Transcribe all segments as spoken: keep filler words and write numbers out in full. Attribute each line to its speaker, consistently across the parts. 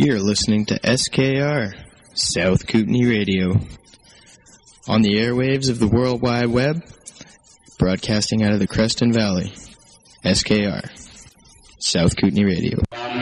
Speaker 1: You're listening to S K R, South Kootenai Radio, on the airwaves of the World Wide Web, broadcasting out of the Creston Valley. S K R, South Kootenai Radio.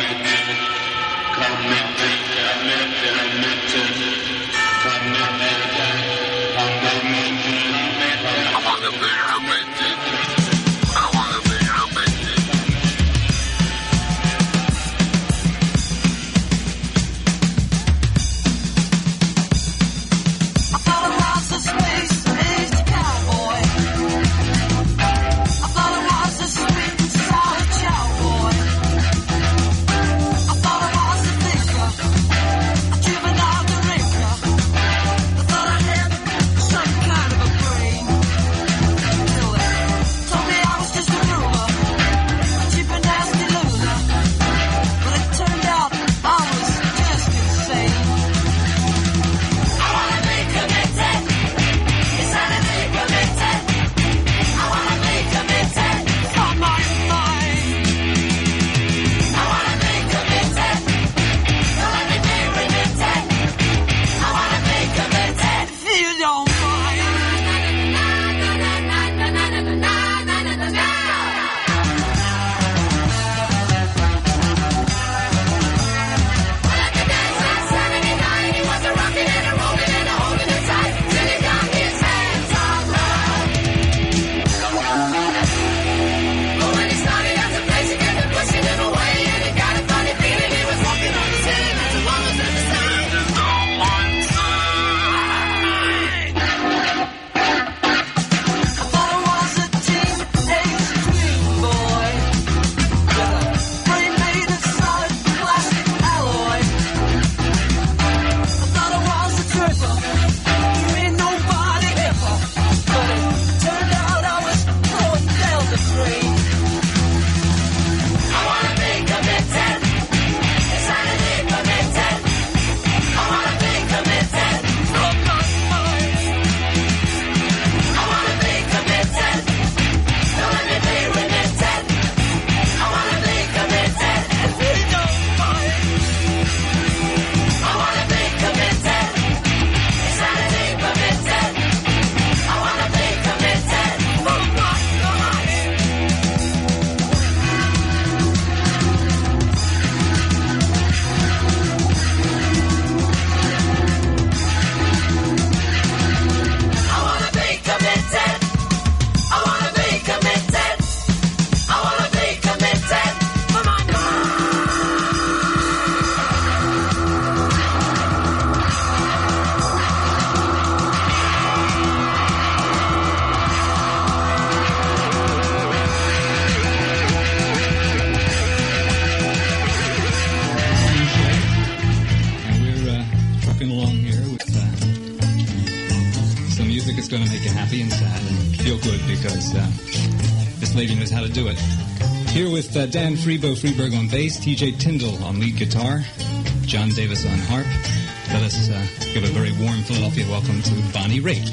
Speaker 2: Uh, Dan Freebo Freeberg on bass, T J Tyndall on lead guitar, John Davis on harp. Let us uh, give a very warm Philadelphia welcome to Bonnie Raitt.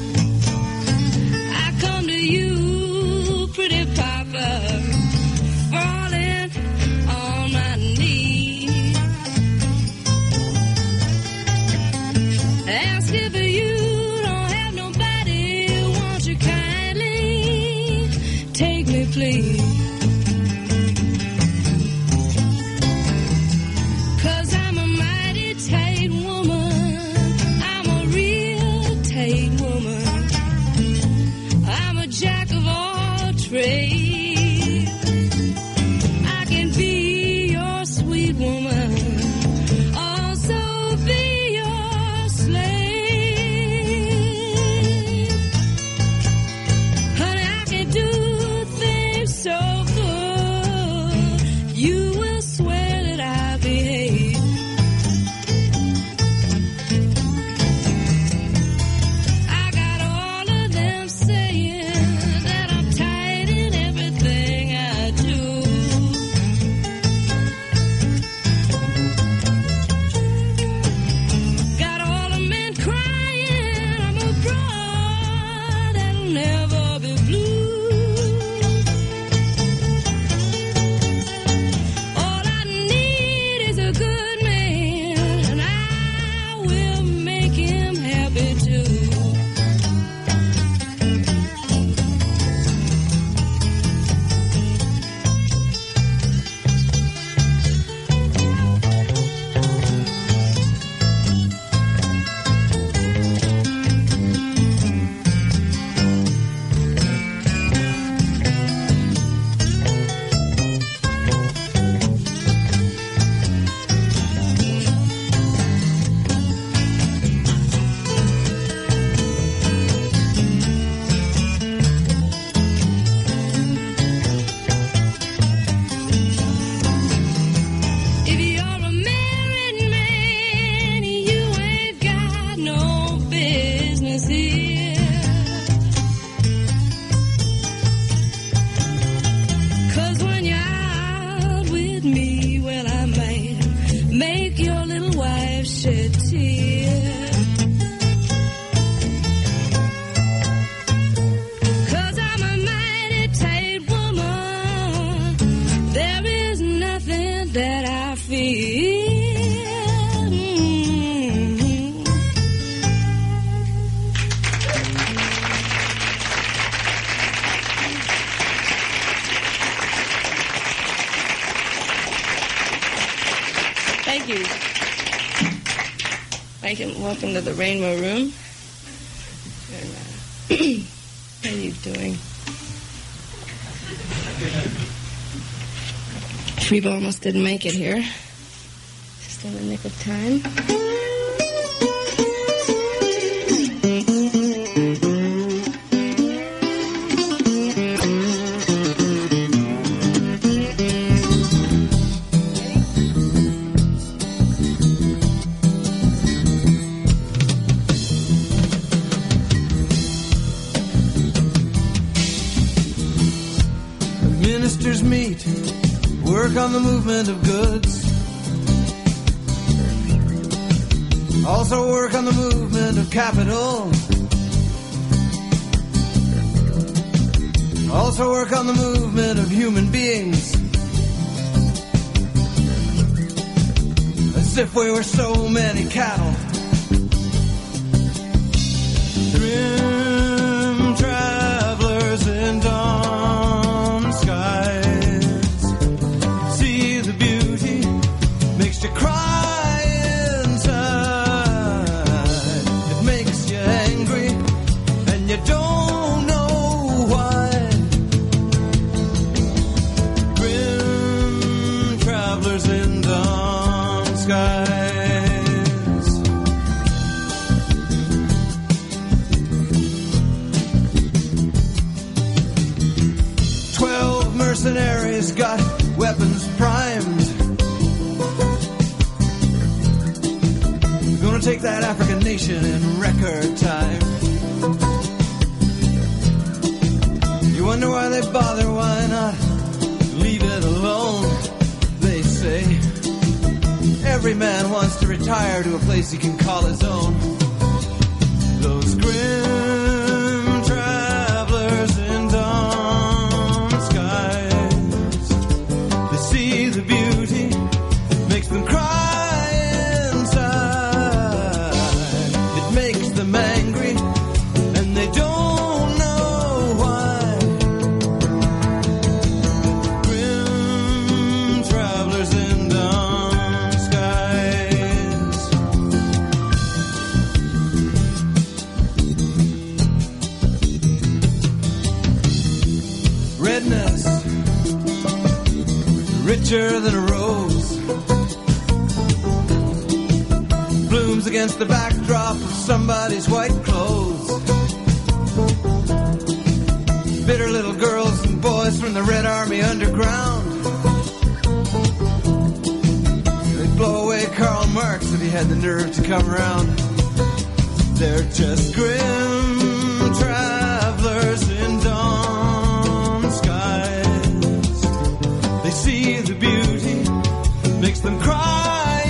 Speaker 3: Papa, little wife shed tears. Cause I'm a mighty tight woman. There is nothing that I fear. Thank you. Welcome, welcome to the Rainbow Room. How are you doing? Freebo almost didn't make it here. Just in the nick of time.
Speaker 4: Ministers meet, work on the movement of goods. Also work on the movement of capital. Also work on the movement of human beings. As if we were so many cattle. Grim travelers in dawn skies. See the beauty, makes you cry inside. It makes you angry, and you don't know why. Grim travelers in dawn skies. Twelve mercenaries got weapons primed. Gonna take that African nation in record time. You wonder why they bother, why not leave it alone? They say every man wants to retire to a place he can call his own. Those grim travelers in dawn skies, they see the beauty, makes them cry inside. It makes them angry, and they don't know why. Grim travelers in dawn skies. Redness, richer than a rose, blooms against the backdrop of somebody's white clothes. Bitter little girls and boys from the Red Army underground. They'd blow away Karl Marx if he had the nerve to come around. They're just grim travelers in dawn skies. They see the beauty, makes them cry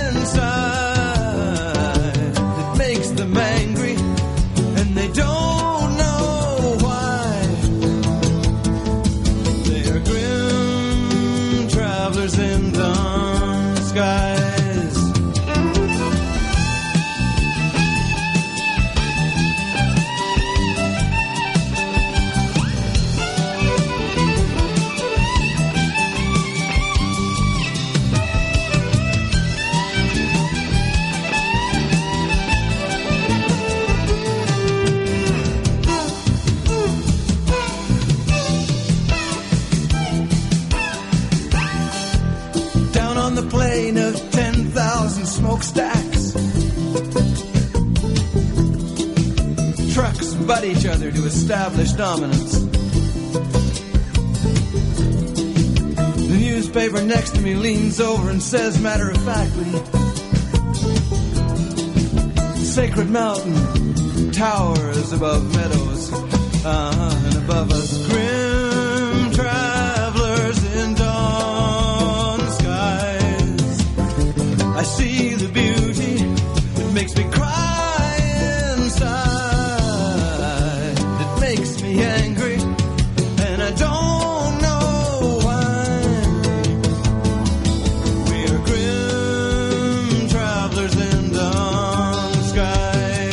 Speaker 4: inside. It makes them angry, and they don't know why. They are grim travelers in dawn skies. Down on the plain of ten thousand smokestacks, trucks butt each other to establish dominance. The newspaper next to me leans over and says matter-of-factly, Sacred Mountain towers above meadows, uh-huh, and above us grim travelers in dawn skies. I see see the beauty that makes me cry inside. It makes me angry, and I don't know why. We are grim travelers in dawn skies.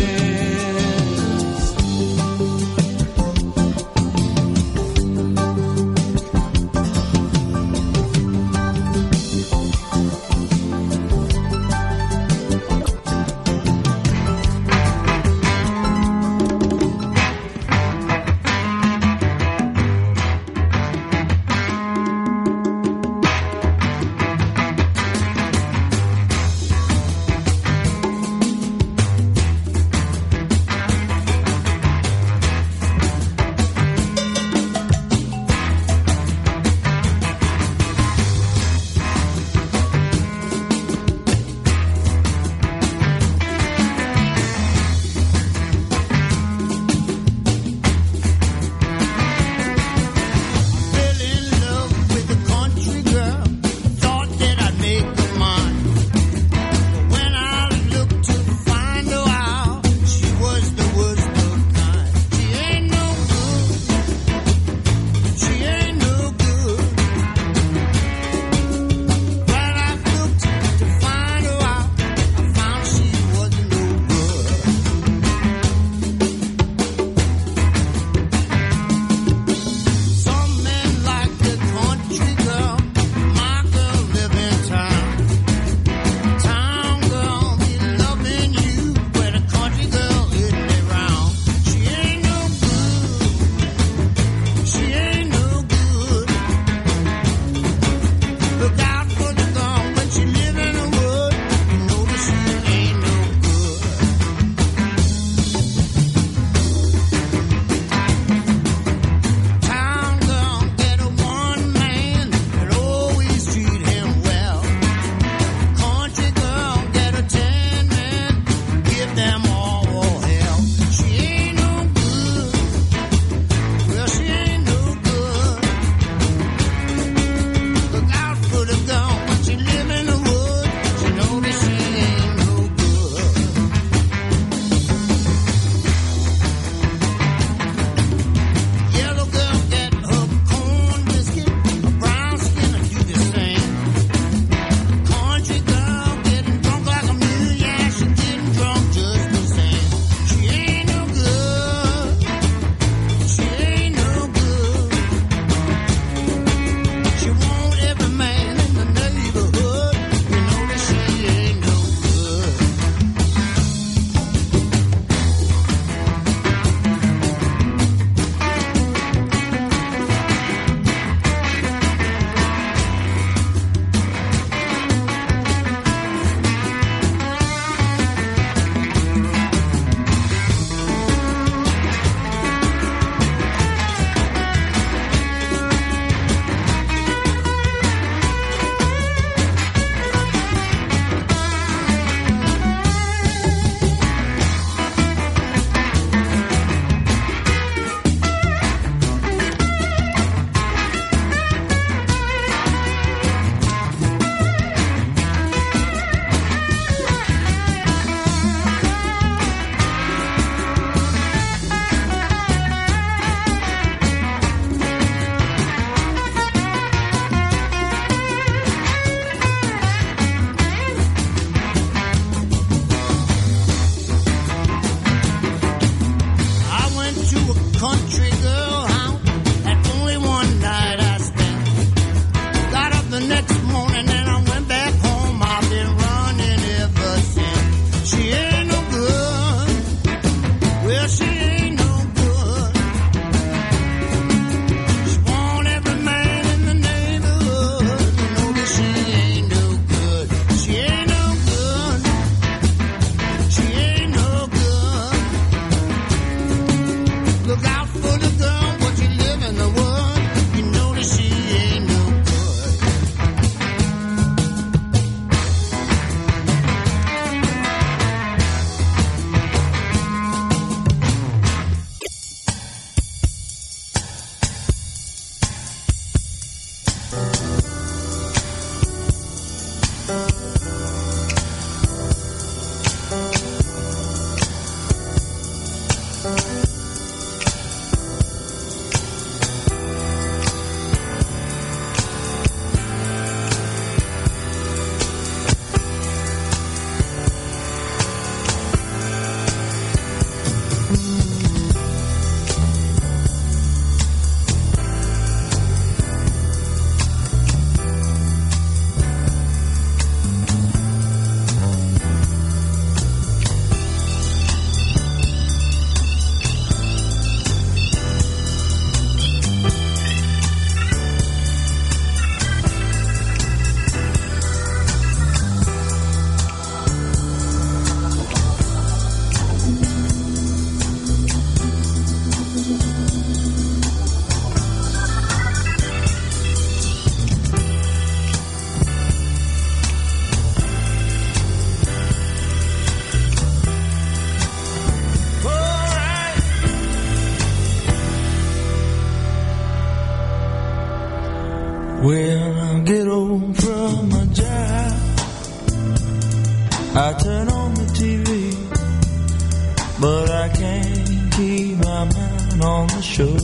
Speaker 5: turn on the T V, but I can't keep my mind on the show.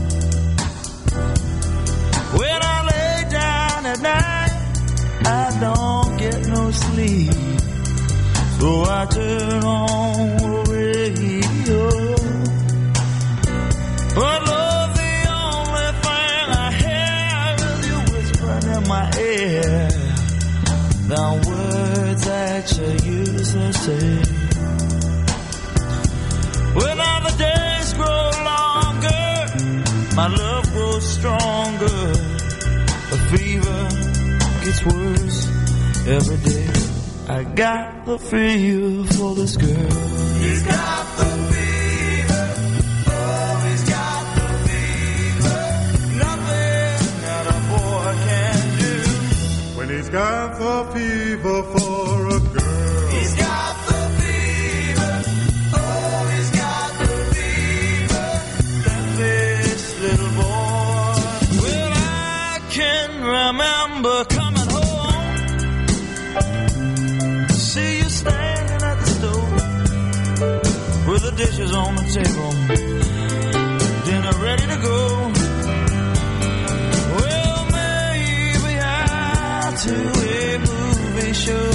Speaker 5: When I lay down at night, I don't get no sleep, so I turn on the radio. But love, the only thing I hear is you whispering in my ear, the words that you used to say. When all the days grow longer, my love grows stronger. The fever gets worse every day. I got the fever for this girl. He's got the fever. Oh, he's got the fever. Nothing that a boy can do.
Speaker 6: When he's got the fever for a girl.
Speaker 5: He's got the fever. Oh, he's got the fever. That this little boy. Well, I can remember coming home, see you standing at the stove with the dishes on the table, dinner ready to go. Well, maybe out to a movie show,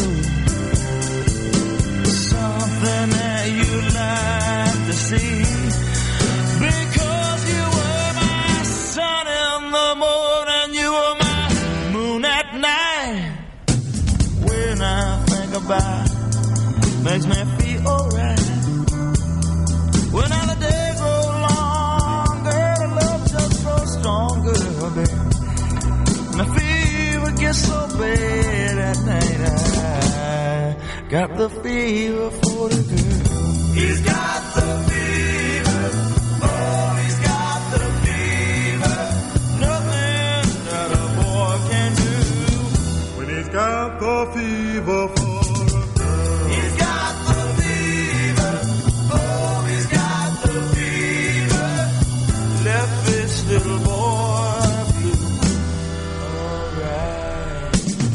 Speaker 5: something that you like to see, because you were my sun in the morning, you were my moon at night. When I think about it, makes me feel alright. When all the days grow longer, the love just grows stronger, baby. My fever gets so bad at night, I got the fever for the girl. He's got the fever. Oh, he's got the fever. Nothing that a boy can do.
Speaker 6: When he's got the fever for a girl.
Speaker 5: He's got the fever. Oh, he's got the fever. Left this little boy blue. Alright.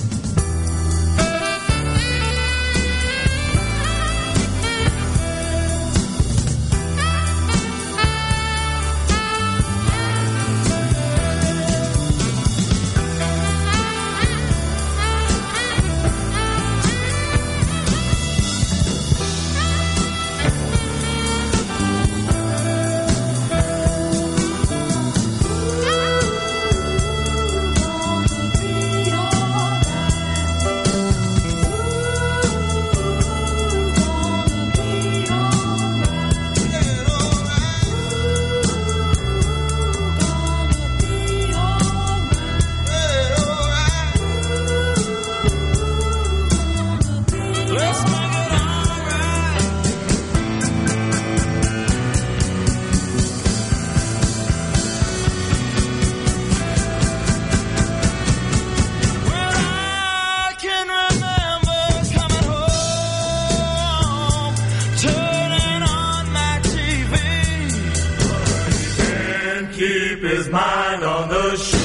Speaker 5: Let's make it alright. Well, I can remember coming home, turning on my T V.
Speaker 6: Can't keep his mind on the show.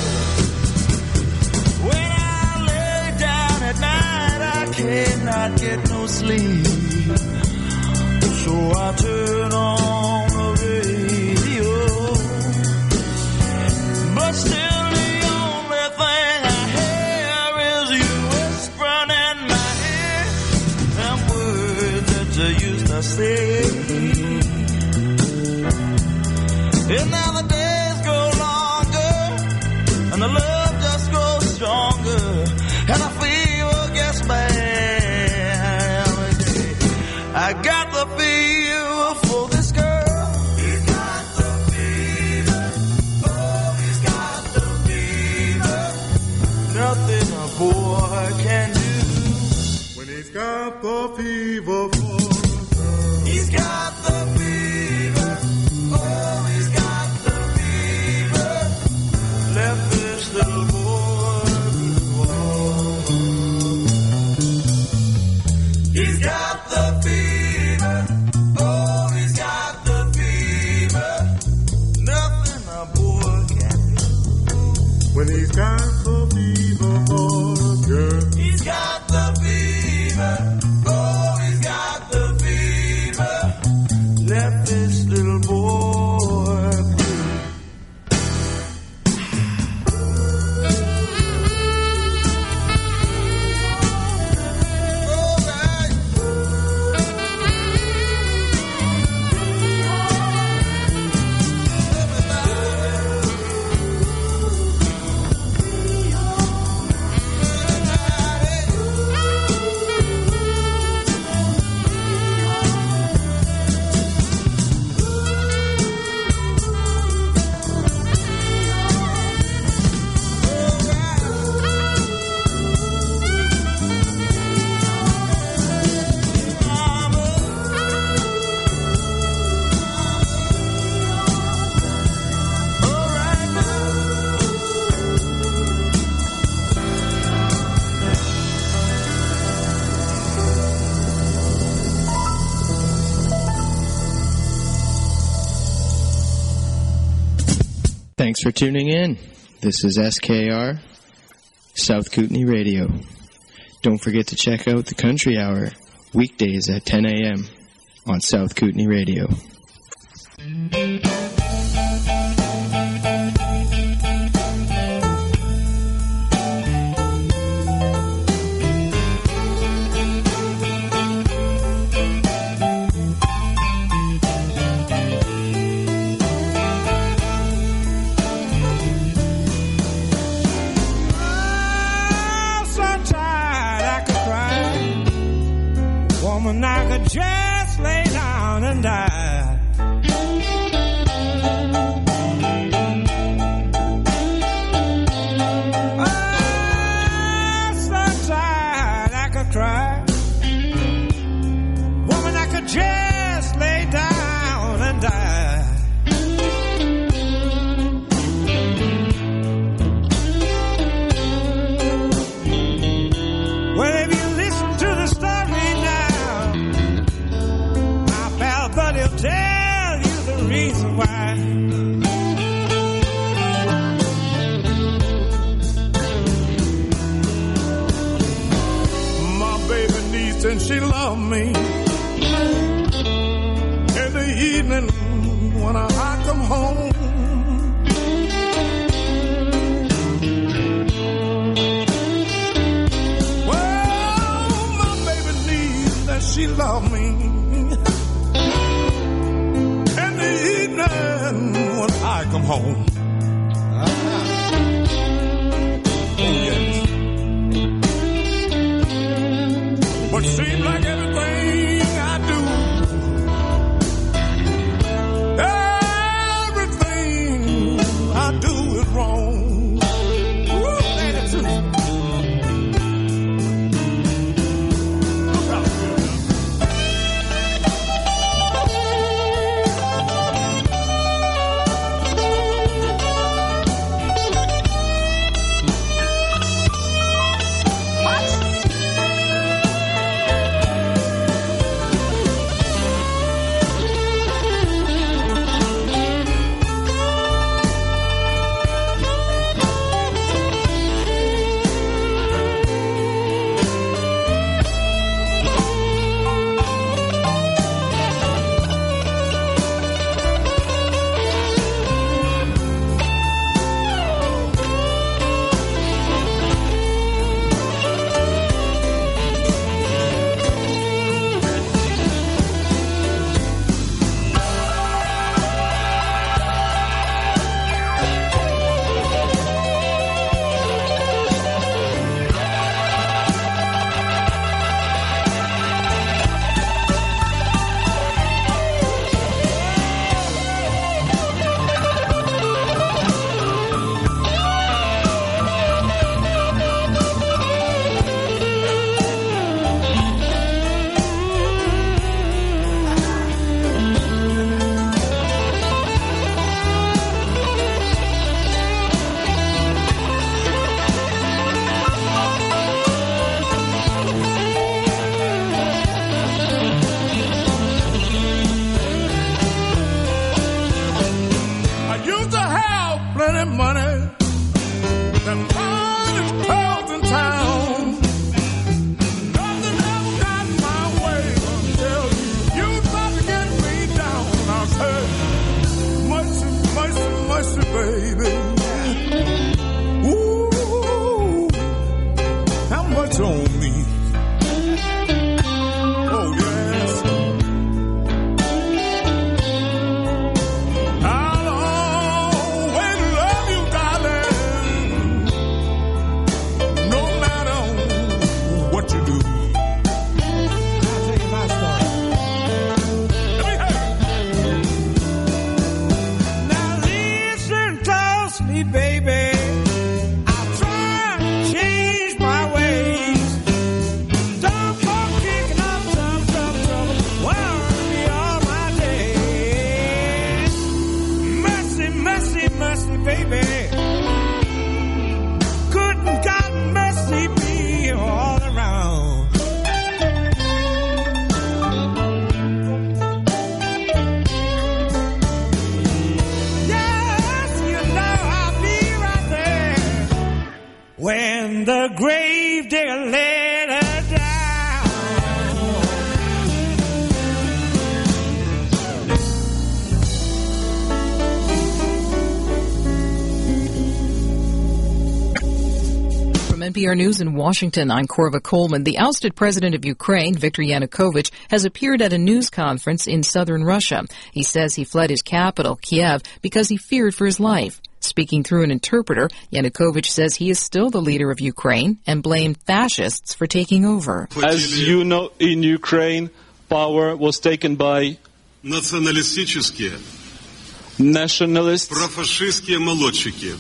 Speaker 5: When I lay down at night, I cannot get no sleep, so I turn on the radio. But still the only thing I hear is you whispering in my ear, them words that you used to say. And now the days go longer, and the love just grows stronger, and I feel gets bad every day. I got the fever for this girl. He's got the fever. Oh, he's got the fever. Nothing a boy can do.
Speaker 6: When he's got the fever for a girl.
Speaker 5: He's got the fever. Oh, he's got the fever. Left this little boy blue. He's got the fever. Oh, he's got the fever. Nothing a boy can do.
Speaker 6: When he's got the fever for a girl.
Speaker 5: He's got the fever. Oh,
Speaker 1: Thanks for tuning in. This is S K R, South Kootenai Radio. Don't forget to check out the Country Hour, weekdays at ten a.m. on South Kootenai Radio.
Speaker 5: I could just lay down and die. I'm so tired I could cry. Woman, I could just lay down and die. Well, if you listen to the story now, but he'll tell you the reason why.
Speaker 6: My baby needs and she loves me. In the evening when I come home, well, my baby needs that she loves me. When I come home, oh yes. But seems like everything I do, everything I do is wrong. Woo, ain't it true?
Speaker 7: N P R News in Washington, I'm Korva Coleman. The ousted president of Ukraine, Viktor Yanukovych, has appeared at a news conference in southern Russia. He says he fled his capital, Kiev, because he feared for his life. Speaking through an interpreter, Yanukovych says he is still the leader of Ukraine and blamed fascists for taking over.
Speaker 8: As you know, in Ukraine, power was taken by
Speaker 9: националистические,
Speaker 8: nationalists,
Speaker 9: профашистские молодчики,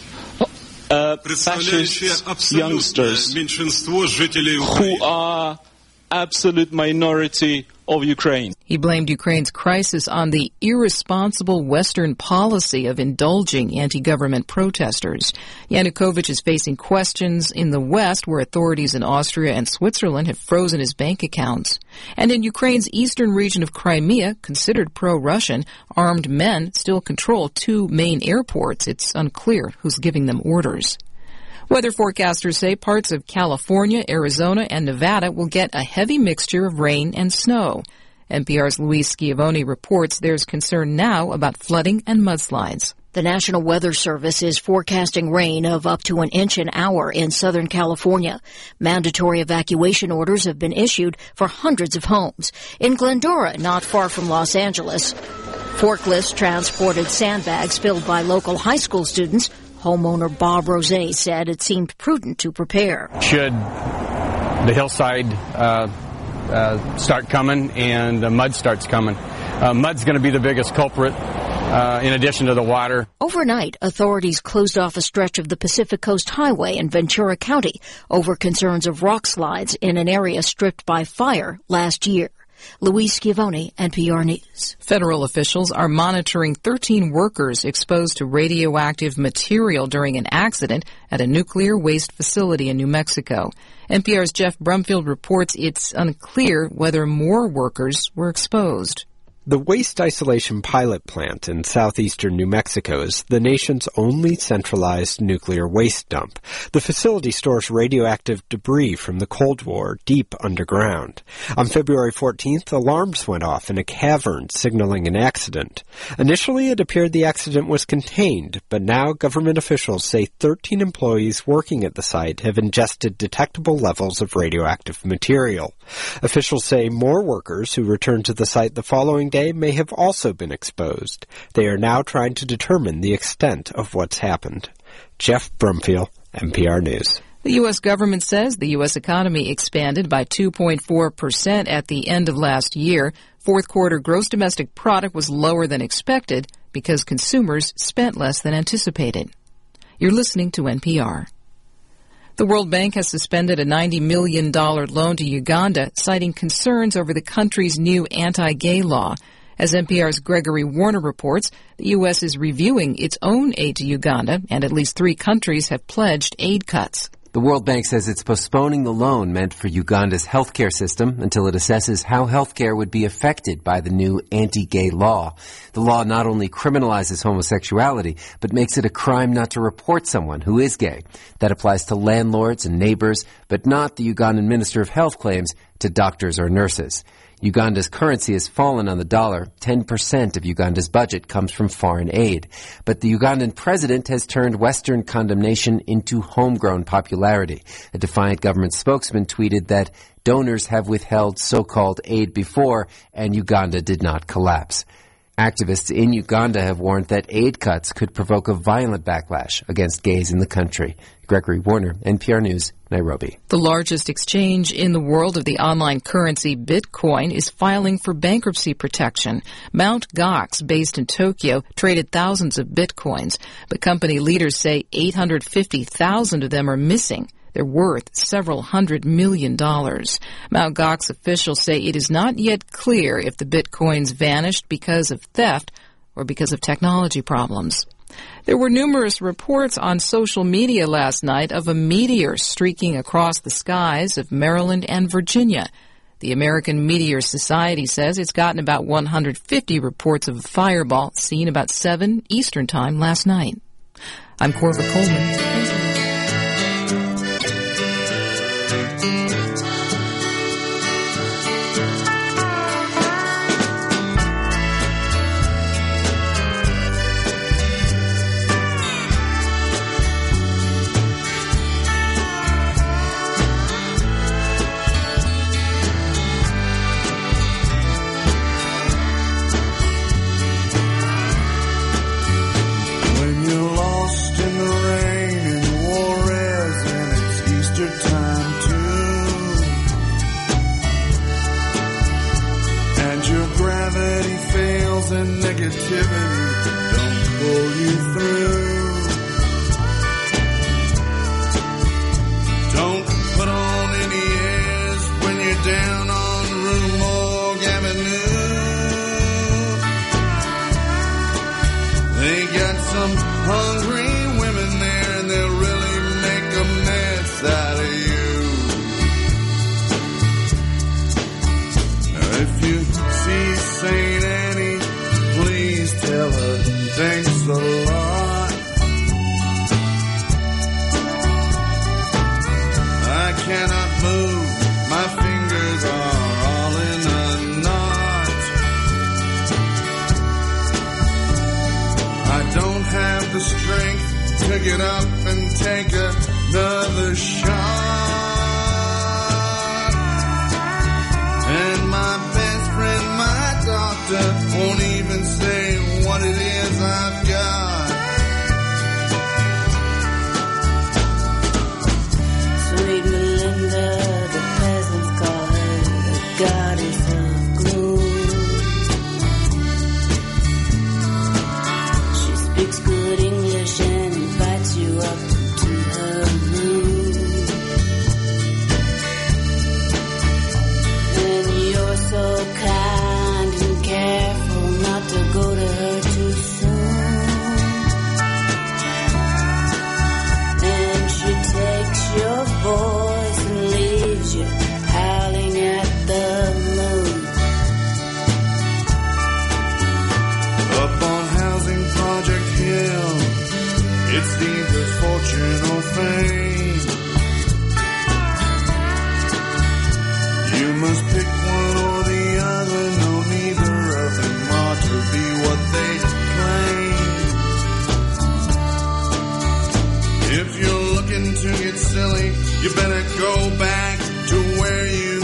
Speaker 8: uh,
Speaker 9: представляющие
Speaker 8: fascist
Speaker 9: абсолютное
Speaker 8: youngsters
Speaker 9: меньшинство жителей
Speaker 8: who
Speaker 9: Украины.
Speaker 8: are absolute minority of Ukraine.
Speaker 7: He blamed Ukraine's crisis on the irresponsible Western policy of indulging anti-government protesters. Yanukovych is facing questions in the West, where authorities in Austria and Switzerland have frozen his bank accounts. And in Ukraine's eastern region of Crimea, considered pro-Russian, armed men still control two main airports. It's unclear who's giving them orders. Weather forecasters say parts of California, Arizona, and Nevada will get a heavy mixture of rain and snow. N P R's Louise Schiavone reports there's concern now about flooding and mudslides.
Speaker 10: The National Weather Service is forecasting rain of up to an inch an hour in Southern California. Mandatory evacuation orders have been issued for hundreds of homes. In Glendora, not far from Los Angeles, forklifts transported sandbags filled by local high school students. Homeowner Bob Rose said it seemed prudent to prepare.
Speaker 11: Should the hillside uh, uh, start coming and the mud starts coming, uh, mud's going to be the biggest culprit uh, in addition to the water.
Speaker 10: Overnight, authorities closed off a stretch of the Pacific Coast Highway in Ventura County over concerns of rock slides in an area stripped by fire last year. Louise Schiavone, N P R News.
Speaker 7: Federal officials are monitoring thirteen workers exposed to radioactive material during an accident at a nuclear waste facility in New Mexico. N P R's Jeff Brumfield reports it's unclear whether more workers were exposed.
Speaker 12: The Waste Isolation Pilot Plant in southeastern New Mexico is the nation's only centralized nuclear waste dump. The facility stores radioactive debris from the Cold War deep underground. On February fourteenth, alarms went off in a cavern signaling an accident. Initially, it appeared the accident was contained, but now government officials say thirteen employees working at the site have ingested detectable levels of radioactive material. Officials say more workers who returned to the site the following day may have also been exposed. They are now trying to determine the extent of what's happened. Jeff Brumfield, N P R News.
Speaker 7: The U S government says the U S economy expanded by two point four percent at the end of last year. Fourth quarter gross domestic product was lower than expected because consumers spent less than anticipated. You're listening to N P R. The World Bank has suspended a ninety million dollars loan to Uganda, citing concerns over the country's new anti-gay law. As N P R's Gregory Warner reports, the U S is reviewing its own aid to Uganda, and at least three countries have pledged aid cuts.
Speaker 13: The World Bank says it's postponing the loan meant for Uganda's healthcare system until it assesses how healthcare would be affected by the new anti-gay law. The law not only criminalizes homosexuality, but makes it a crime not to report someone who is gay. That applies to landlords and neighbors, but not, the Ugandan Minister of Health claims, to doctors or nurses. Uganda's currency has fallen on the dollar. ten percent of Uganda's budget comes from foreign aid. But the Ugandan president has turned Western condemnation into homegrown popularity. A defiant government spokesman tweeted that donors have withheld so-called aid before, and Uganda did not collapse. Activists in Uganda have warned that aid cuts could provoke a violent backlash against gays in the country. Gregory Warner, N P R News, Nairobi.
Speaker 7: The largest exchange in the world of the online currency Bitcoin is filing for bankruptcy protection. Mt. Gox, based in Tokyo, traded thousands of Bitcoins, but company leaders say eight hundred fifty thousand of them are missing. They're worth several hundred million dollars. Mount. Gox officials say it is not yet clear if the Bitcoins vanished because of theft or because of technology problems. There were numerous reports on social media last night of a meteor streaking across the skies of Maryland and Virginia. The American Meteor Society says it's gotten about one hundred fifty reports of a fireball seen about seven Eastern Time last night. I'm Korva Coleman.
Speaker 14: gravity fails and negativity don't pull you through. Don't put on any airs when you're down on Rue Morgue Avenue. They got some hungry women there and they'll really make a mess out of you. Now if you see Saint Annie, please tell her thanks a lot. I cannot move, my fingers are all in a knot. I don't have the strength to get up and take another shot. And my best friend, my doctor, won't even say what it is I've got.
Speaker 15: Sweet Melinda, the peasants call her the goddess of gloom. She speaks good English and invites you up to her room. And you're so kind and careful not to go to her too soon. And she takes your voice and leaves you howling at the moon.
Speaker 14: Up on Housing Project Hill, it's either fortune or fame. You must pick one or the other, no, neither of them ought to be what they claim. If you're looking to get silly, you better go back to where you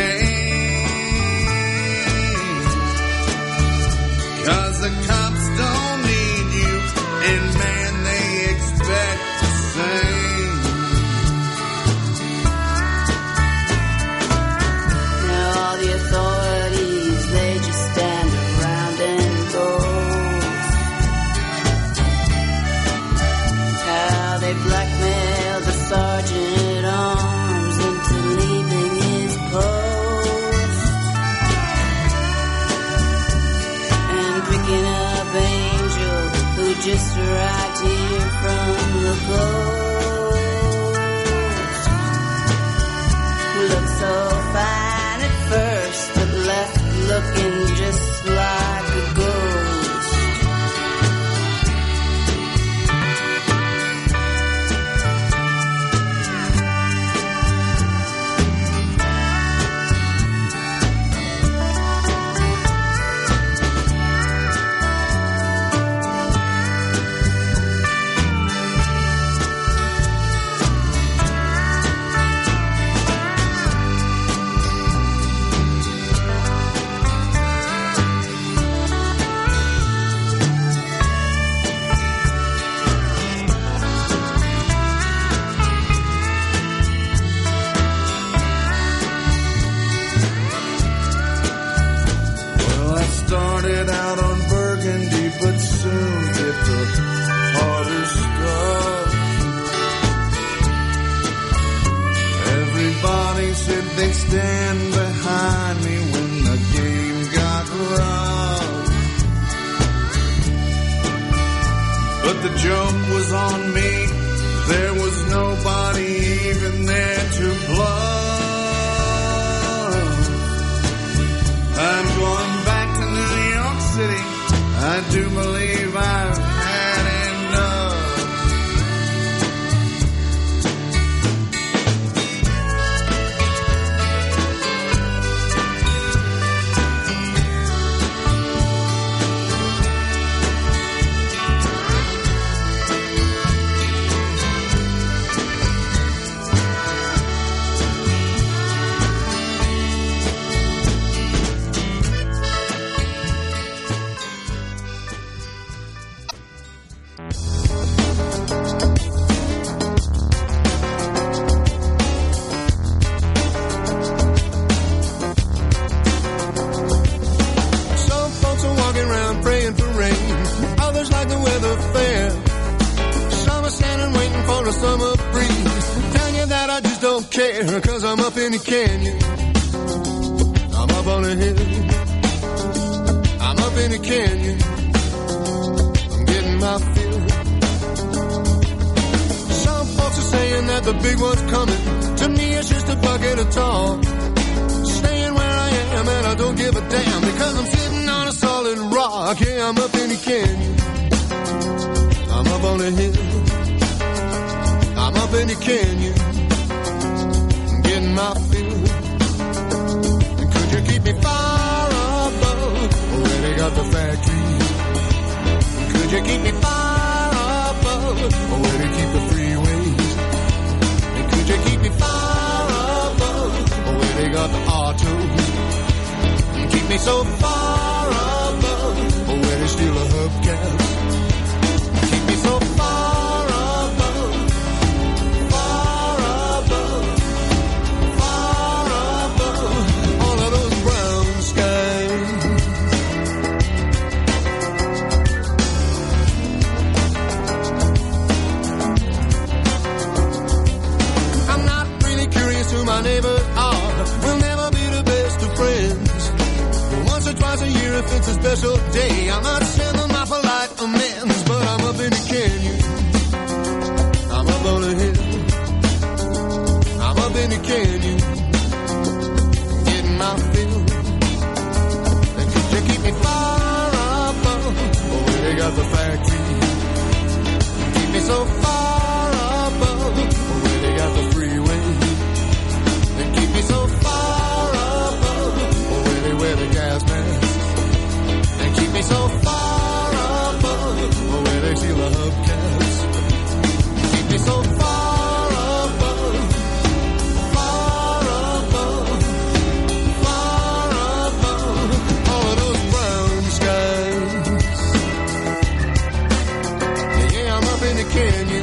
Speaker 14: came. 'Cause the cops don't need you, and man, they expect the same.
Speaker 15: Now all the authorities, they just stand around and ghost. How they blackmail the sergeant at arms into leaving his post. And picking up Angel, who just arrived here from the coast. Looked so fine at first, but left looking just like a ghost.
Speaker 14: Well, I started out on Burgundy, but soon hit the harder stuff. Everybody said they'd stand behind me when the game got rough. But the joke was on me, there was nobody even there to bluff. I'm going back to New York City, I do believe I've had enough.
Speaker 16: care, cause I'm up in the canyon. I'm up on the hill. I'm up in the canyon. I'm getting my fill. Some folks are saying that the big one's coming. To me, it's just a bucket of tar. Staying where I am and I don't give a damn, because I'm sitting on a solid rock. Yeah, I'm up in the canyon. I'm up on the hill. I'm up in the canyon. I'm getting my fill. And could you keep me far above where they got the factory? And could you keep me far above where they keep the freeways? And could you keep me far above where they got the autos? And keep me so far above where they steal the hubcaps? Keep me so far above, far above, far above all of those brown skies. I'm not really curious who my neighbors are. We'll never be the best of friends. Once or twice a year if it's a special day, I might send them my polite amends. But I'm up in the canyon. I'm up on the hill. I'm up in the canyon. Getting my fill. And could you keep me far above where they got the factory? Keep me so far above where they got the freeway. And keep me so far above where they wear the gas masks. And keep me so far above where they steal the hubcaps. Keep me so far above, far above, far above all of those brown skies. Yeah, yeah, I'm up in the canyon.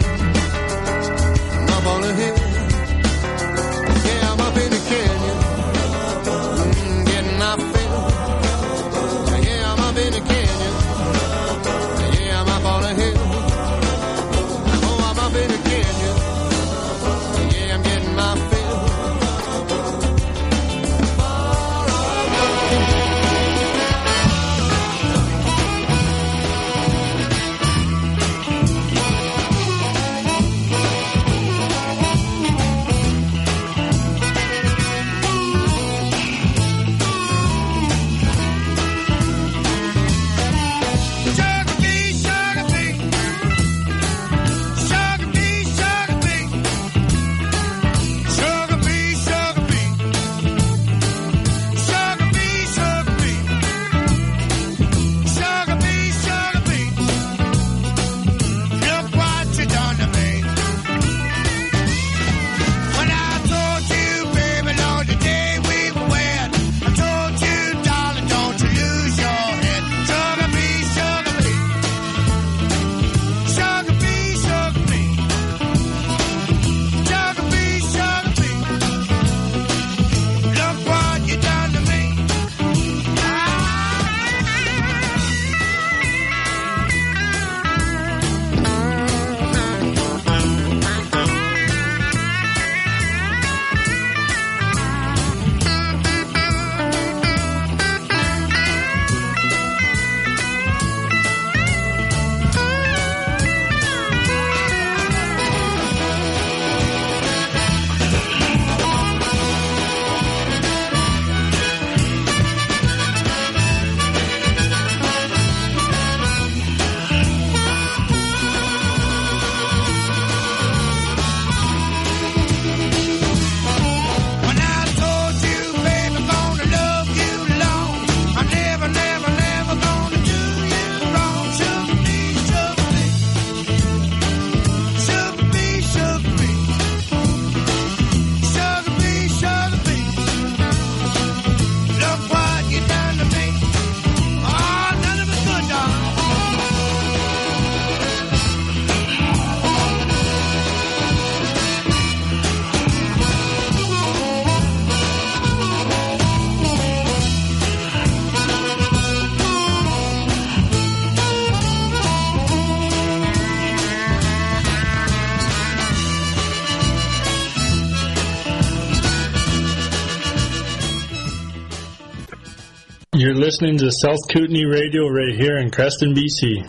Speaker 17: You're listening to South Kootenai Radio right here in Creston, B C.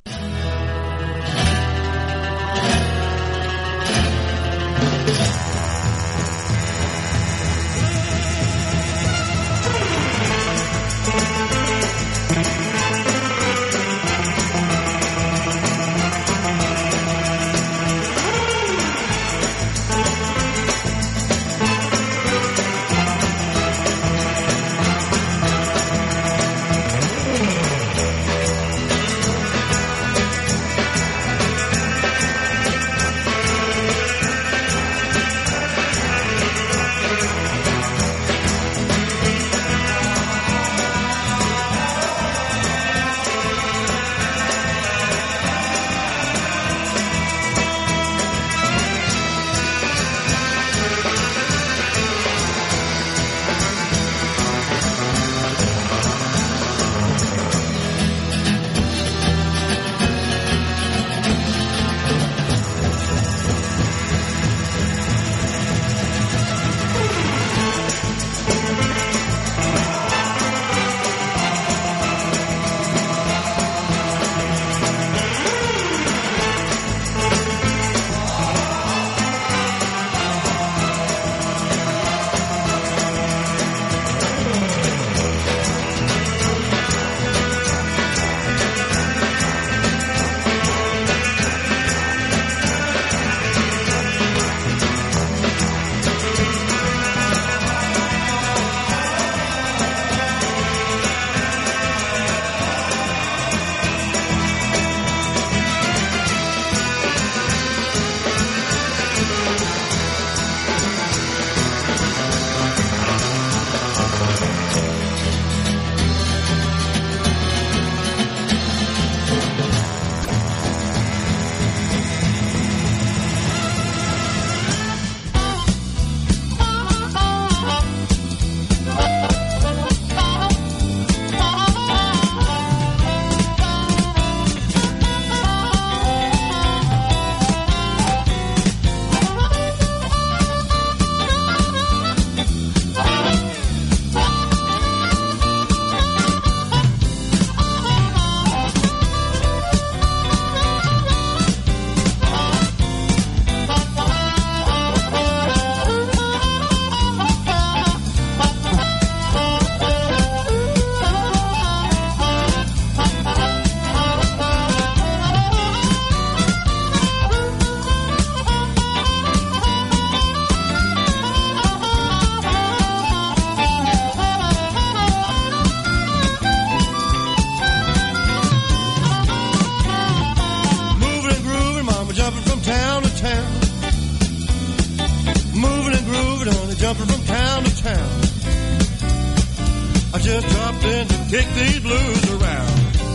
Speaker 16: just dropped in to kick these blues around.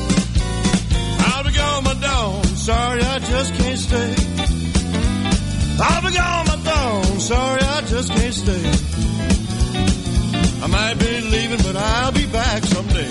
Speaker 16: I'll be gone, my dawn. Sorry, I just can't stay. I'll be gone, my dawn. Sorry, I just can't stay. I might be leaving, but I'll be back someday.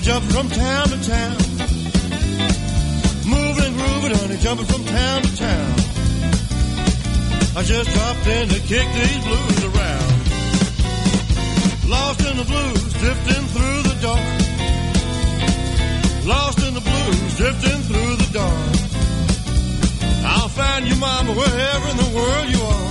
Speaker 16: jumping from town to town. Moving and grooving, honey, jumping from town to town. I just dropped in to kick these blues around. Lost in the blues, drifting through the dark. Lost in the blues, drifting through the dark. I'll find you, mama, wherever in the world you are.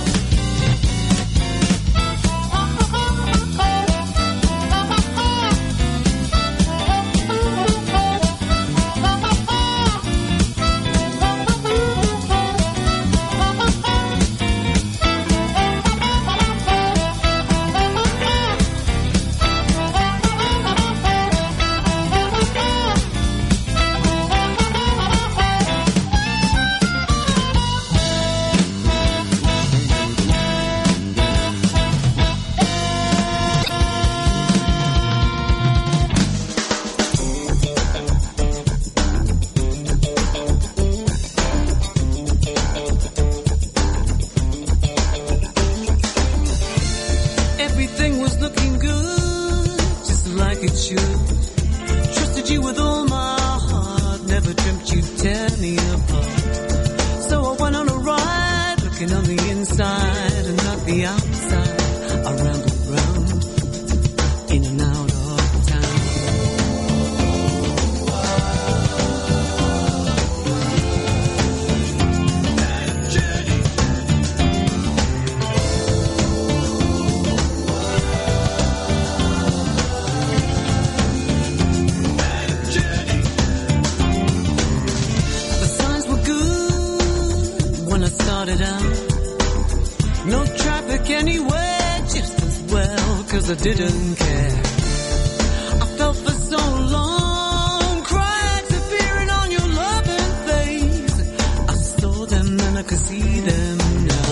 Speaker 18: I didn't care. I felt for so long, cracks appearing on your loving face. I saw them and I could see them now.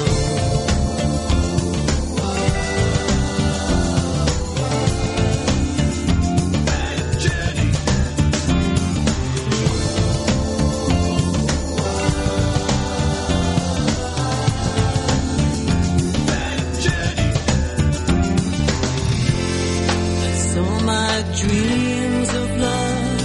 Speaker 18: Bad journey. Bad journey. My dreams of love,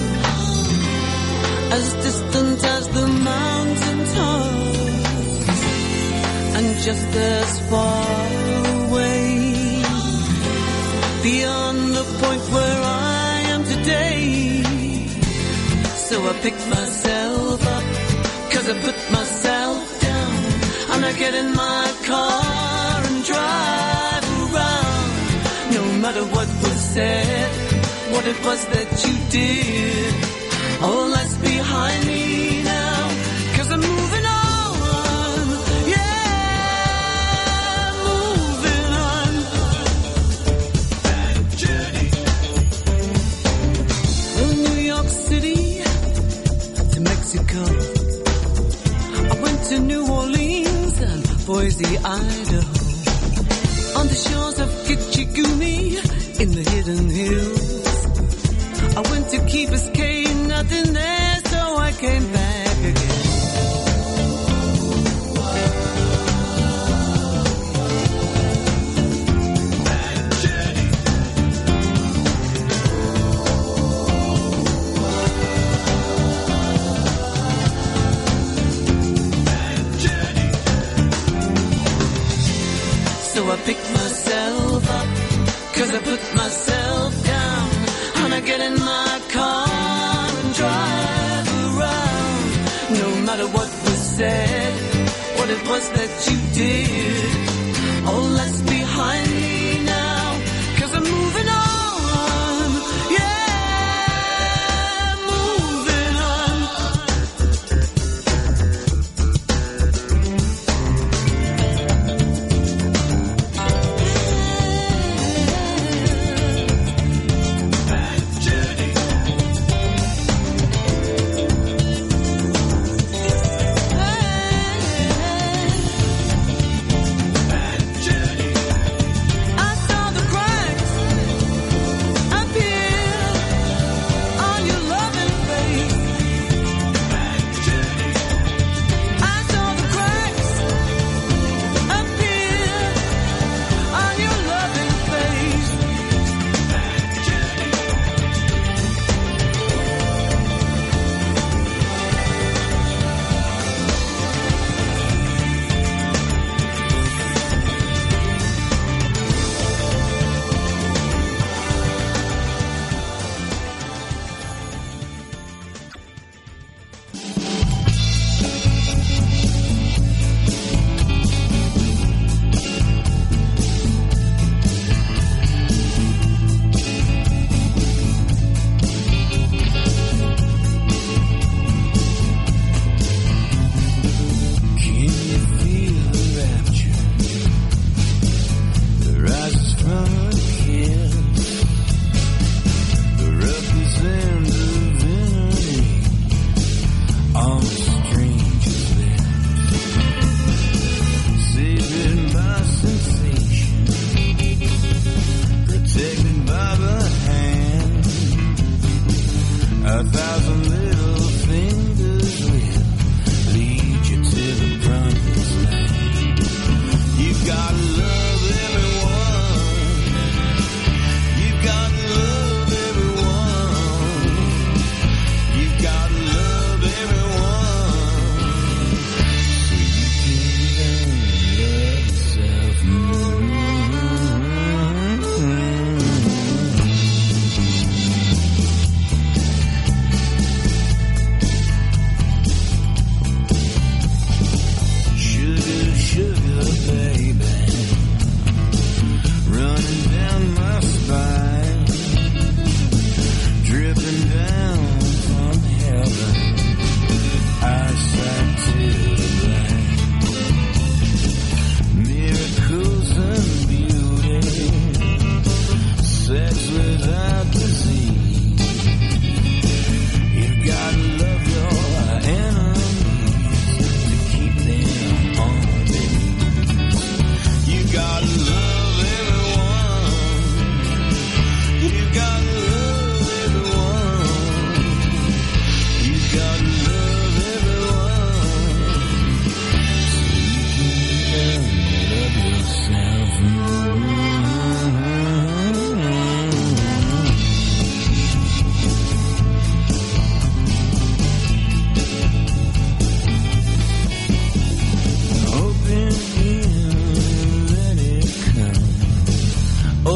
Speaker 18: as distant as the mountain tops, and just as far away, beyond the point where I am today. So I pick myself up, 'cause I put myself down, and I get in my car and drive around. No matter what was said, what it was that you did, all that's behind me now, 'cause I'm moving on, yeah, moving on. Bad journey. From New York City to Mexico, I went to New Orleans and Boise, Idaho. On the shores of Gitchigumi, in the hidden hills, I went to Key Biscayne, nothing there, so I came back again. Bad journey. Bad journey. So I picked myself up, 'cause I put myself down, and I get in my car and drive around. No matter what was said, what it was that you did, all that's behind me now, 'cause I'm moving on, yeah, moving on.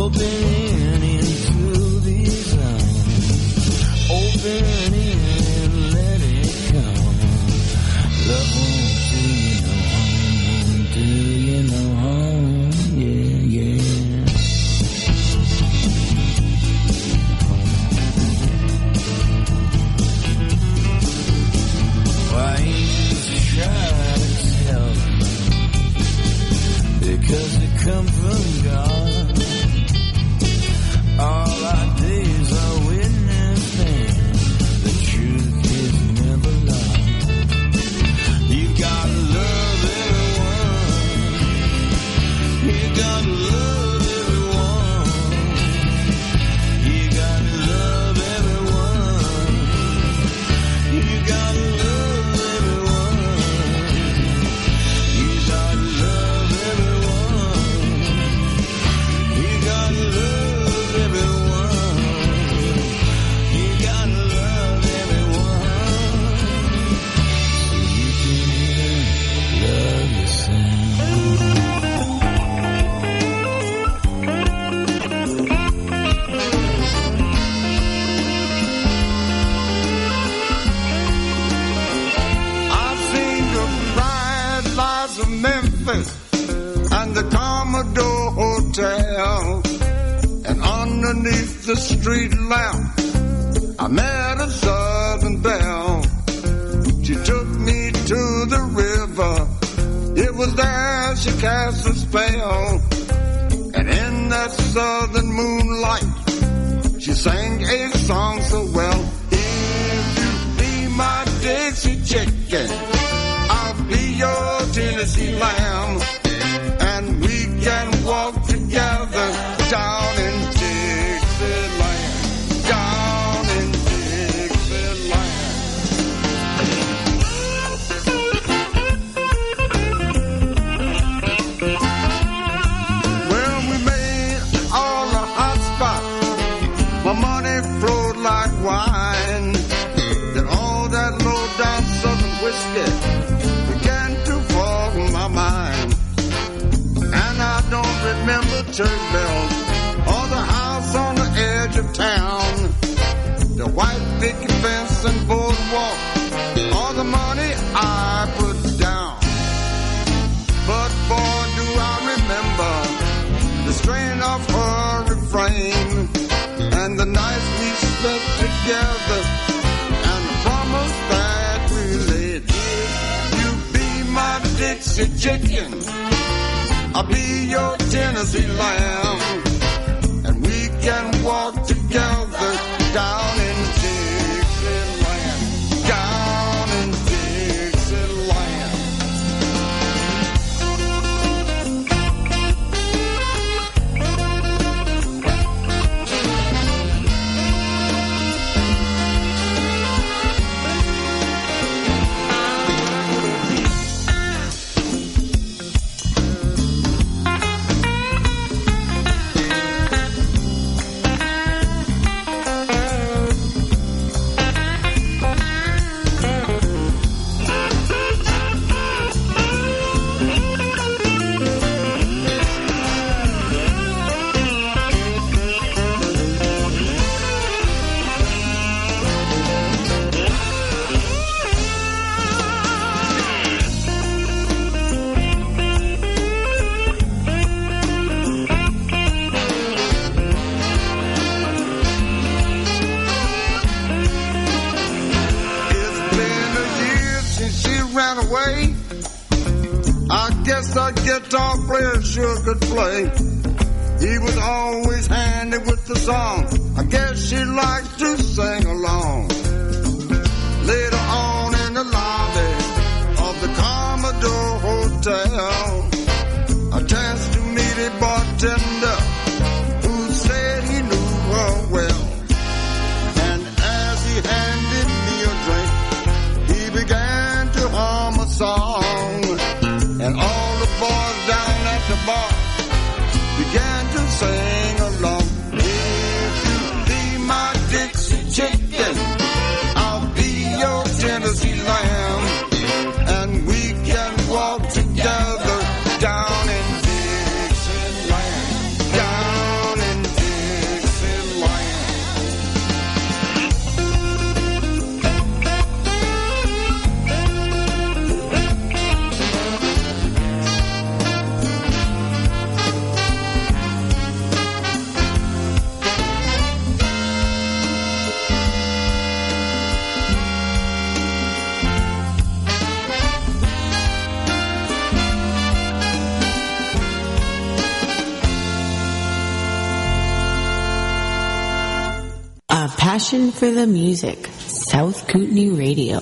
Speaker 5: Open into these arms. Open in and let it come. Love won't do you no harm, won't do you no harm. Yeah, yeah. Why angels try to tell me, because they come from God. All our days are witnessing the truth is never lost. You gotta love everyone. You gotta love everyone. You gotta love everyone. You gotta love everyone. You gotta love everyone. You gotta love and the Commodore Hotel, and underneath the street lamp I met a Southern belle. She took me to the river, it was there she cast a spell, and in that southern moonlight she sang a song so well. If you be my Dixie chicken, I'll be your Tennessee lamb, and we can walk together down in Dixieland, down in Dixieland. Well, we made all the hot spots, my money flowed like wine, then all that low down southern whiskey mind. And I don't remember church bells or the house on the edge of town, the white picket fence and boardwalk, or the money I put down. But boy, do I remember the strain of her refrain, and the nights we spent together, and the promise that we laid. My Dixie chicken, I'll be your Tennessee lamb, and we can walk together down in Dixieland, down in Dixieland. A guitar player sure could play. He was always handy with the song. I guess she likes to sing along. Later on in the lobby of the Commodore Hotel, a chance to meet a bartender who said he knew her well. And as he handed me a drink, he began to hum a song, and all the boys down at the bar began to sing along. If you be my Dixie chicken, I'll be your Tennessee lamb, and we can walk together down in Dixieland, down in
Speaker 19: passion for the music. South Kootenai Radio.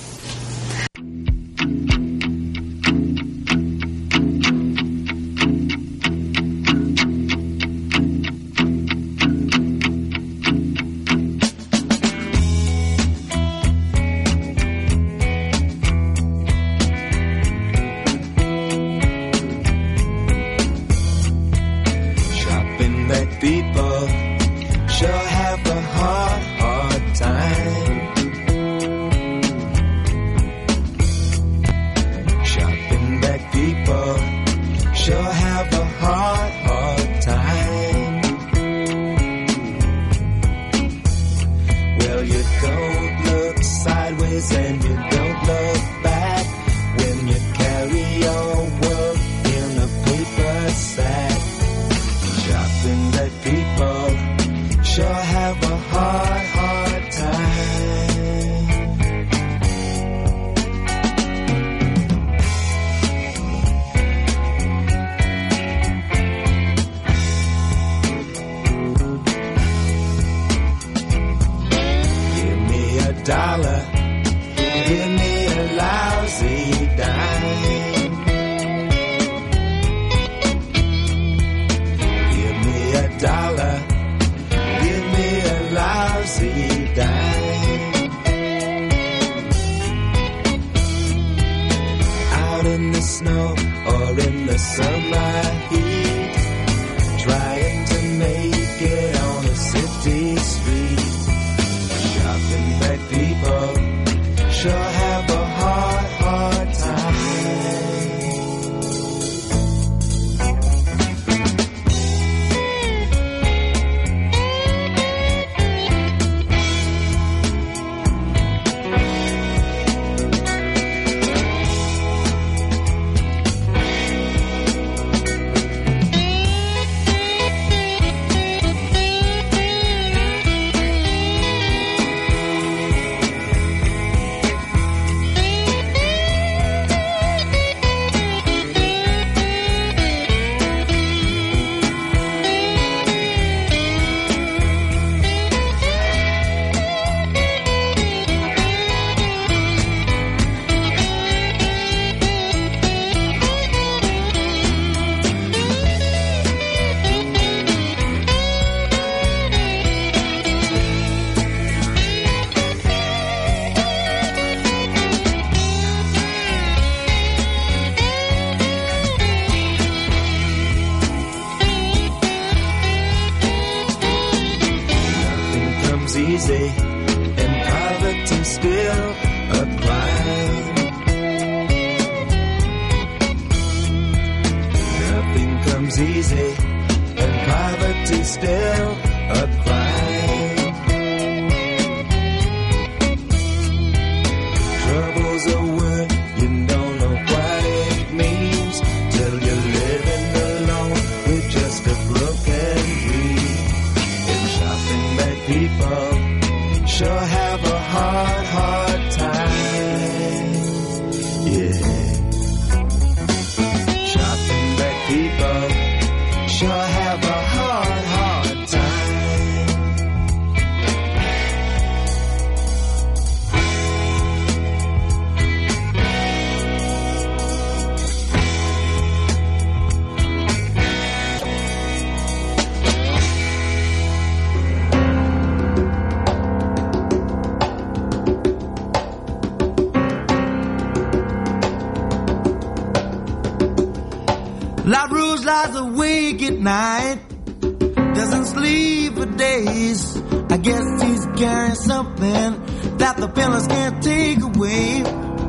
Speaker 20: La Rouge lies awake at night, doesn't sleep for days. I guess he's carrying something that the pillows can't take away.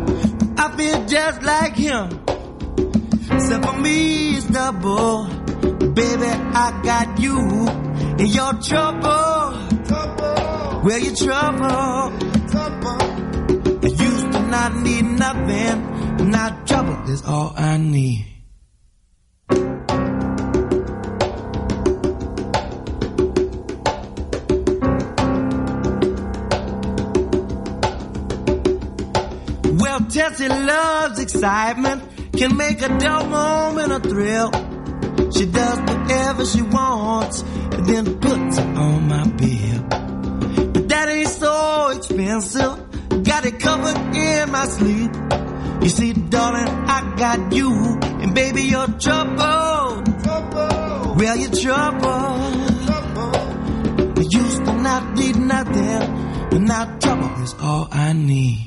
Speaker 20: I feel just like him, except for me it's double. Baby, I got you in your trouble. trouble. Well, your trouble. trouble. I used to not need nothing, now trouble is all I need. Well, Tessie loves excitement, can make a dull moment a thrill. She does whatever she wants and then puts it on my bill. pencil, got it covered in my sleep. You see, darling, I got you, and baby, you're trouble. Trouble. Well, you're trouble. trouble. You used to not need nothing, but now trouble is all I need.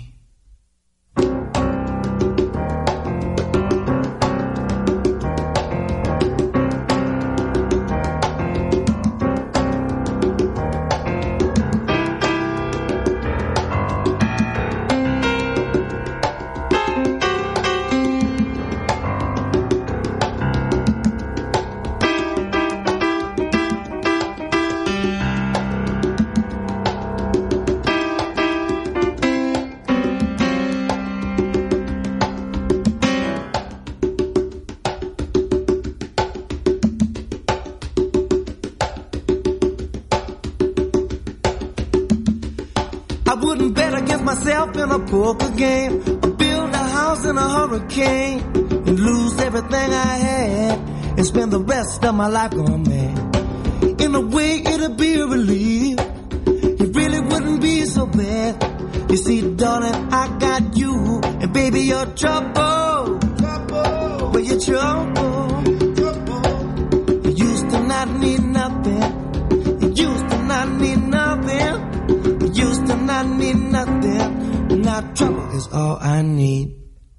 Speaker 20: In a poker game, or build a house in a hurricane, and lose everything I had, and spend the rest of my life gone mad. In a way, it'd be a relief. It really wouldn't be so bad. You see, darling, I got you, and baby, you're trouble. Trouble. Well, you're trouble. Trouble. You used to not need nothing. You used to not need nothing. You used to not need nothing. Now trouble is all I need.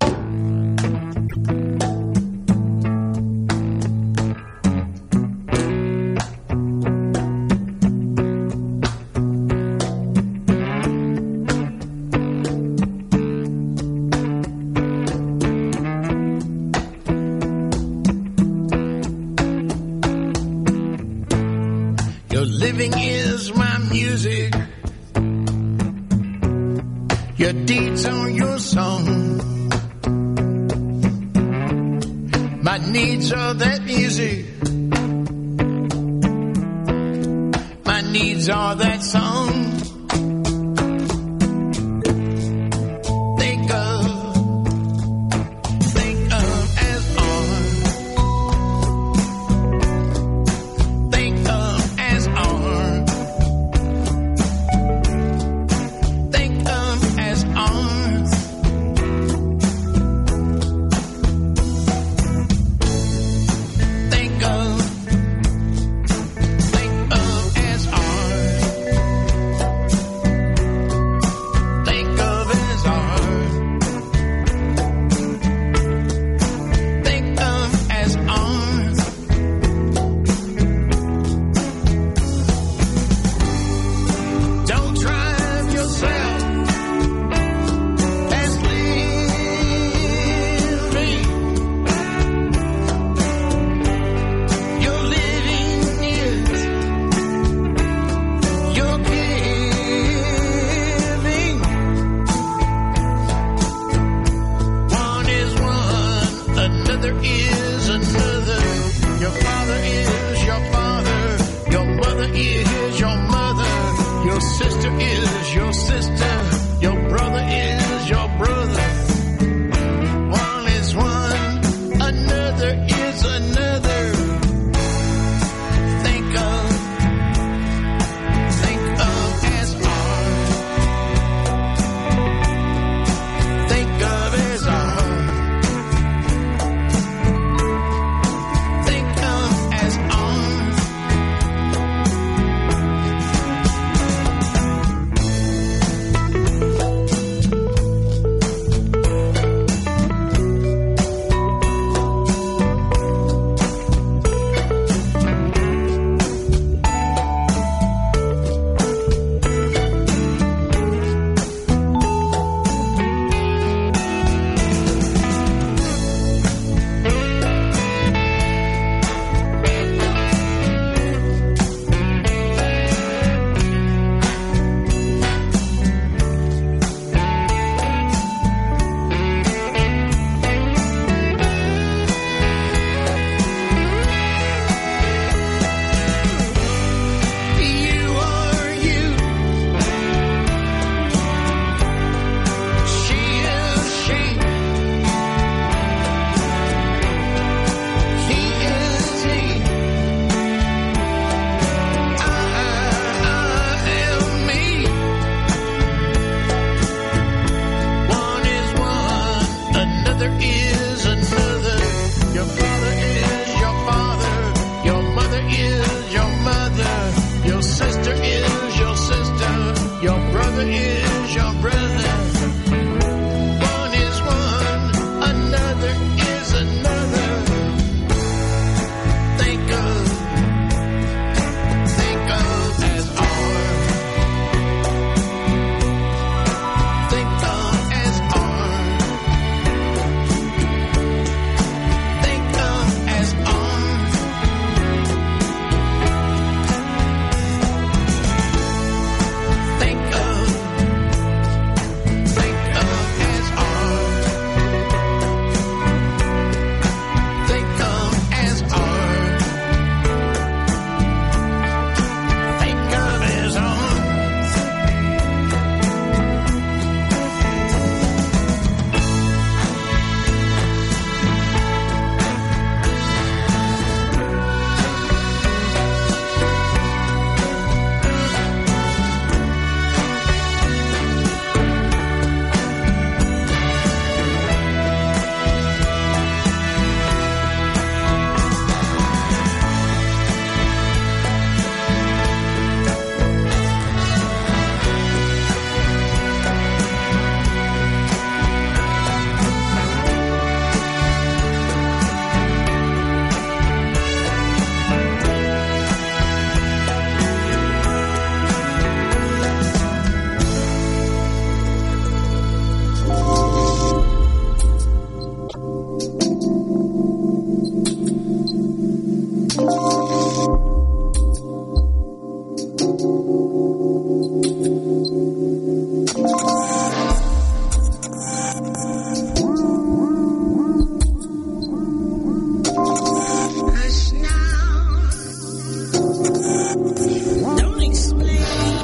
Speaker 6: Your living is my music. Your deeds are your song. My needs are that music. My needs are that song. Think of, think of as art. Think of as art. Think of as art. Think of, think of as art. Think of as art. Think of as art. Don't drive yourself as living. Your living is your giving. One is one, another is another. Your father is your father. Your mother is your mother. Your sister is your sister. Your brother is your brother. One is one, another is another. Think of, think of as art. Think of as art. Think of as art. is your mother. Your sister is your sister. Your brother is your brother. One is one, another is another. Think of, think of as are. Think of as are. Think of as are. Think of, think of as are. Think of as are. Think of as are. Hush now. Don't explain.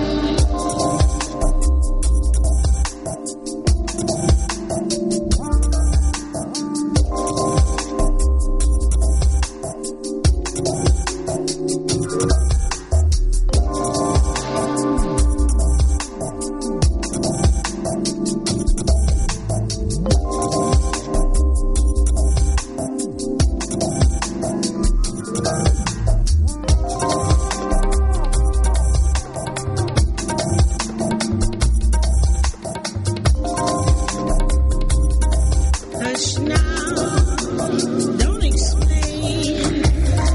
Speaker 6: Hush now. Don't explain.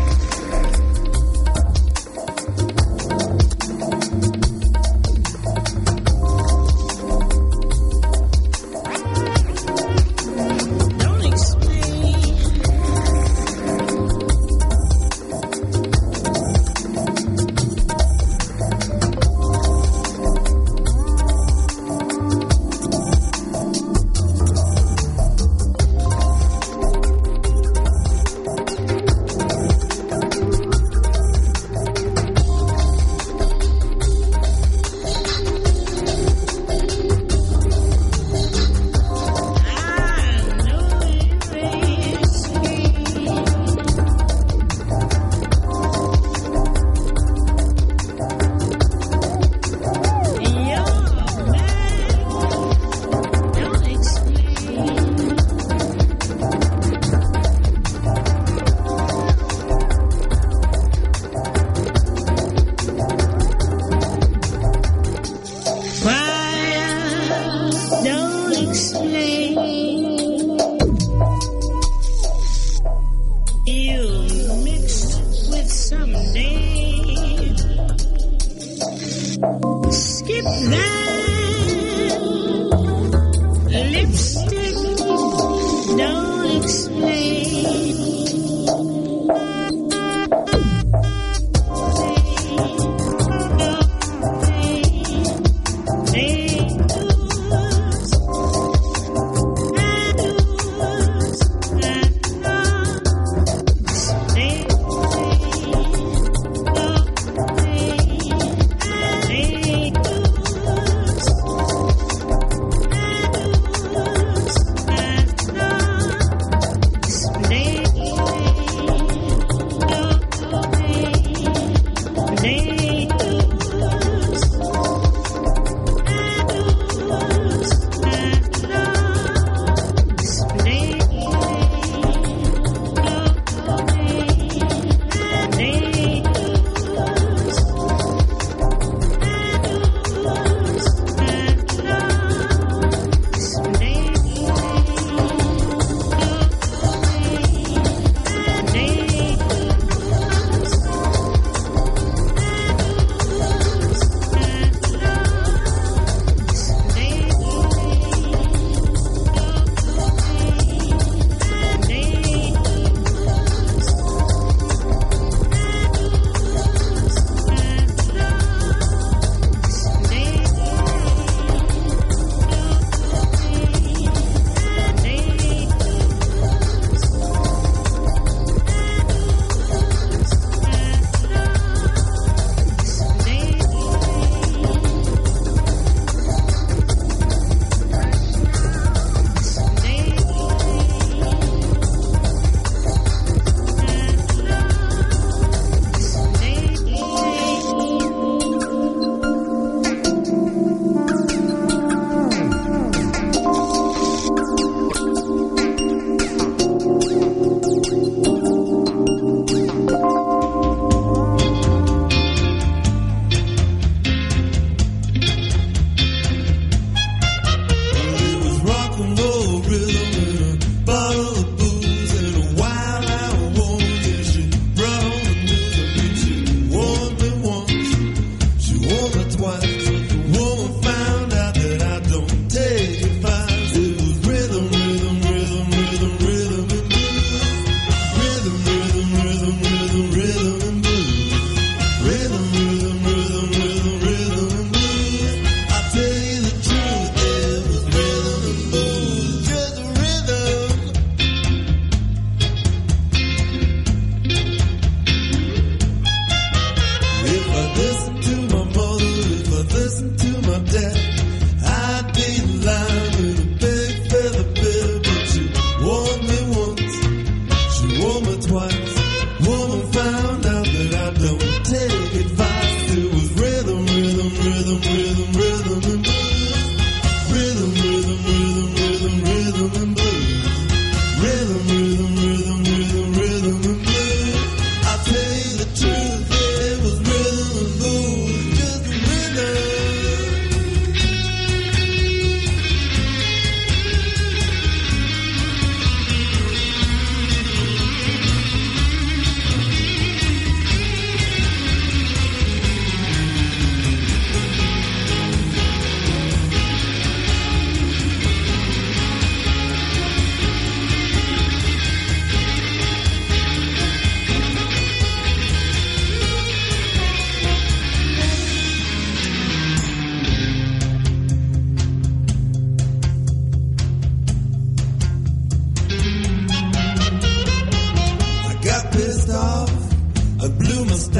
Speaker 6: Don't explain. Don't explain. You mixed with someday. Skip that lipstick. Don't explain. Don't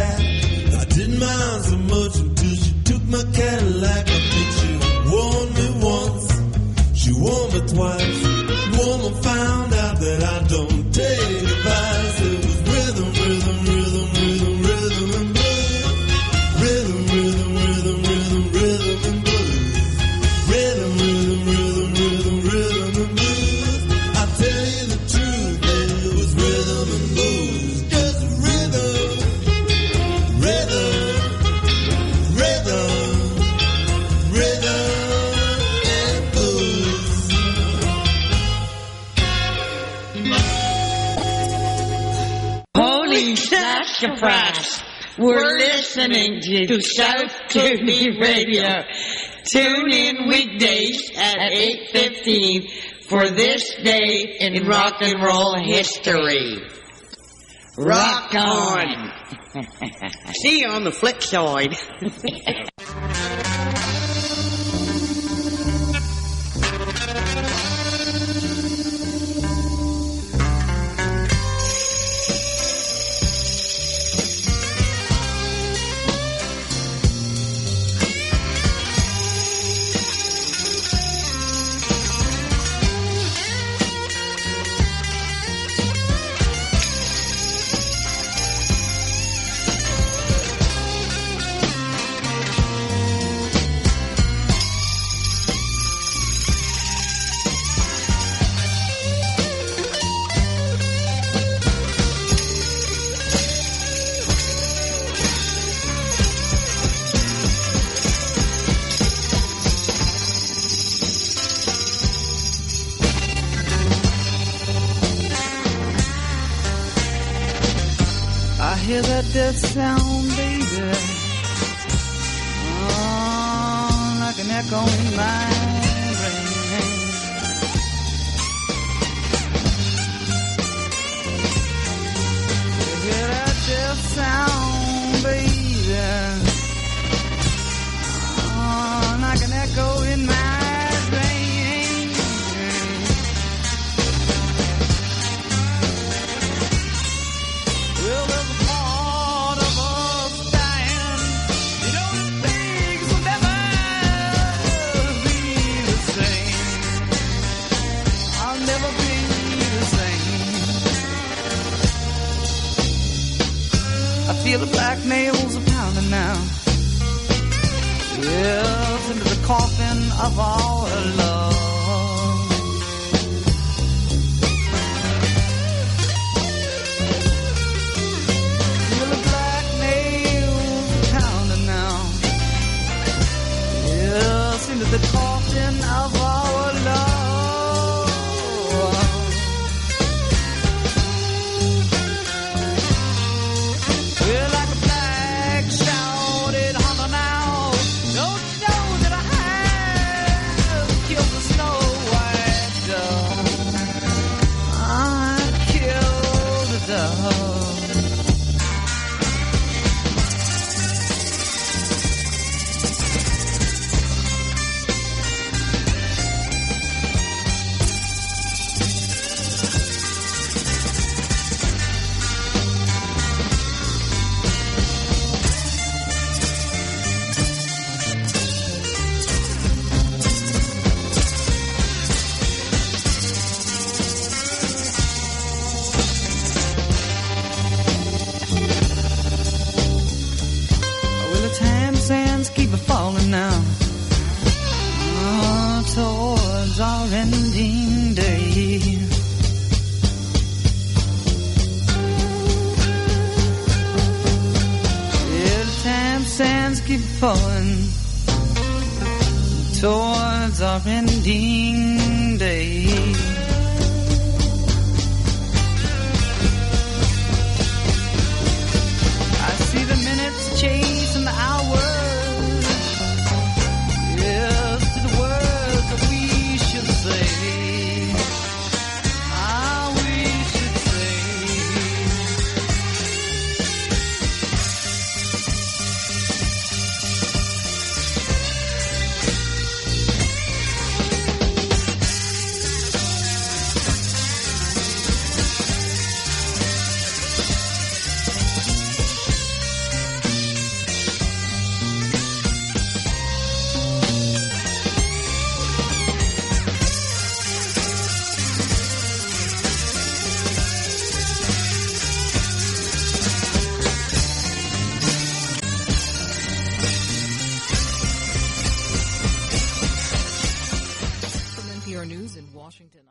Speaker 21: hat. I didn't mind so much until she took my Cadillac. I think she warned me once, she warned me twice. Woman found out that I don't take advice. It was rhythm, rhythm, rhythm, rhythm, rhythm and blues. Rhythm, rhythm, rhythm, rhythm, rhythm and blues. Rhythm, rhythm, rhythm, rhythm, rhythm and blues. I tell you the truth, baby, it was rhythm and blues. Just rhythm, rhythm, rhythm, rhythm and blues.
Speaker 22: Holy sassafras! We're listening to South Kootenai Radio. Tune in weekdays at eight fifteen for this day in rock and roll history. Rock on! See you on the flip side.
Speaker 23: I hear that death sound, baby, oh, like an echo in my brain. I hear that death sound, baby, oh, like an echo in my brain. Well, there's a part of us dying. You know, things will never be the same. I'll never be the same. I feel the black nails are pounding now. Yes, into the coffin of our love. Feel the black nails pounding now. Yes, into the coffin of our love. We're like a black shrouded hunter now. Don't you know that I have killed the Snow White dove? I killed the dove. Well, the time sands keep a falling now. Oh, towards our ending day. Yeah, the time sands keep falling towards our ending day. I see the minutes chasing the hours. Yes, to the words that we should say. Ah, we should say.
Speaker 7: Washington.